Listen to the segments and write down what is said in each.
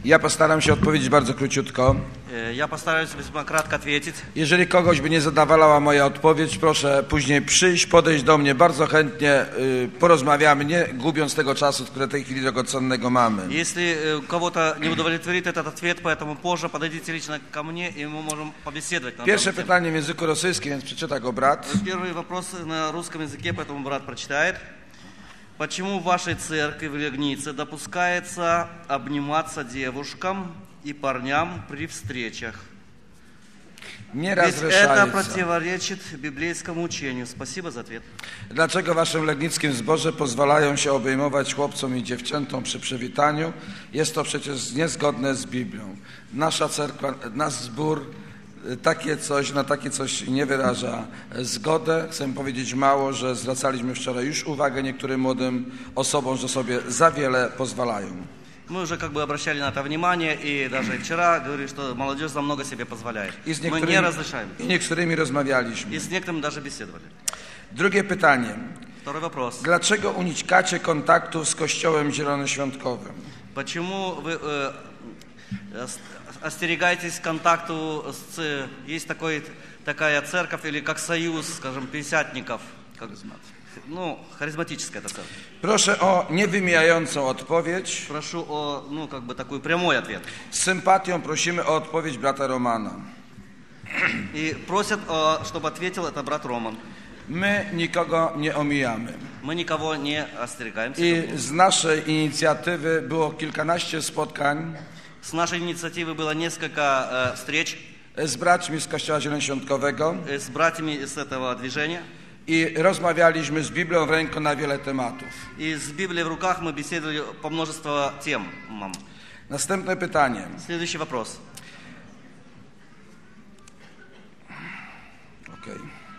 Ja postaram się odpowiedzieć bardzo króciutko. Я постараюсь весьма кратко ответить. Jeżeli kogoś by nie zadawalała moja odpowiedź, proszę później przyjść, podejść do mnie, bardzo chętnie porozmawiamy, nie gubiąc tego czasu, które w tej chwili drogocennego mamy. Если кого-то не удовлетворит этот ответ, поэтому позже подойдите лично ко мне, и мы можем побеседовать на Pierwsze эту тему. pytanie w języku rosyjskim, więc przeczyta go brat. Первый вопрос на русском языке, поэтому брат прочитает. Почему в вашей церкви в Легнице допускается обниматься девушкам и парням при встречах? Nie Ведь это razрешается. противоречит библейскому учению. Спасибо за ответ. Dlaczego w waszym legnickim zborze pozwalają się obejmować chłopcom i dziewczętom przy przywitaniu? Jest to przecież niezgodne z Biblią. Nasza cerkwa, nasz zbór na takie coś nie wyraża zgodę. Chcę powiedzieć mało, że zwracaliśmy wczoraj już uwagę niektórym młodym osobom, że sobie za wiele pozwalają. Мы уже как бы обращали на это внимание, и даже вчера говорили, что молодежь за много себе позволяет. Мы не разрешаем. I niektórymi rozmawialiśmy. И с некоторыми даже беседовали. Drugie pytanie. Второй вопрос. Dlaczego unikacie kontaktów z Kościołem Zielonoświątkowym? Почему вы остерегаетесь контакту с... Есть такая церковь, или как союз, скажем, пятидесятников. Ну, харизматическая эта церковь. Proszę o niewymijającą odpowiedź. Прошу о, такой прямой ответ. Z sympatią prosimy o odpowiedź brata Romana. И просят, чтобы ответил это брат Роман. My nikogo nie omijamy. Мы никого не остерегаемся. I z naszej inicjatywy było kilkanaście spotkań. С нашей инициативы было несколько встреч. Z braćmi z Kościoła Zielonoświątkowego. С братьями из этого движения. I rozmawialiśmy z Biblią w ręku na wiele tematów. И с Библией в руках мы беседовали по множеству тем. Następne pytanie. Следующий вопрос. Okay.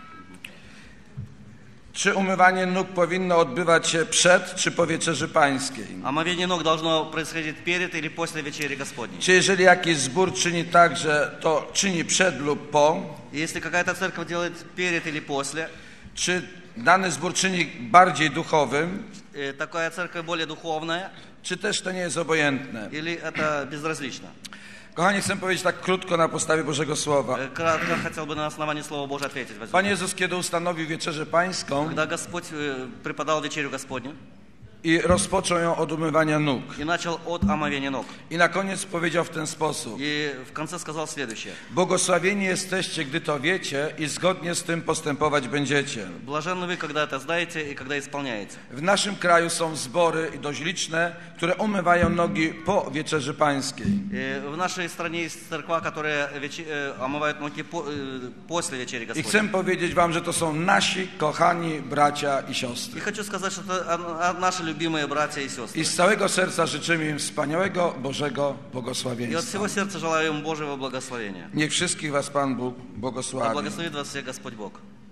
Czy umywanie nóg powinno odbywać się przed czy po wieczerzy pańskiej? Омовение ног должно происходить перед или после вечери Господней. Czy jeżeli jakiś zbór czyni tak, że to czyni przed lub po? Если какая-то церковь делает перед или после, czy dany zbór czyni bardziej duchowym? Такая церковь более духовная? Czy też to nie jest obojętne? Или это безразлично? Kochani, chcę powiedzieć tak krótko na podstawie Bożego Słowa. Кратко хотел бы на основании Слова Божьего ответить. Pan Jezus, kiedy ustanowił wieczerzę pańską, Когда Господь преподал вечерю Господню, i rozpoczął ją od umywania nóg. И начал от омовения ног. I na koniec powiedział w ten sposób. И в конце сказал следующее. Błogosławieni jesteście, gdy to wiecie i zgodnie z tym postępować będziecie. Блаженны вы, когда это знаете и когда исполняете. W naszym kraju są zbory dość liczne, które umywają nogi po wieczerzy pańskiej. В нашей стране есть церква, которые омывают ноги после вечери I Господней. chcę powiedzieć wam, że to są nasi kochani bracia i siostry. И хочу сказать, что это наши любимые братья и сестры. I z całego serca życzymy im wspaniałego Bożego И от błogosławieństwa. всего сердца желаю им Божьего благословения. Niech wszystkich was Pan Bóg Да błogosławi. благословит вас всех Господь Бог.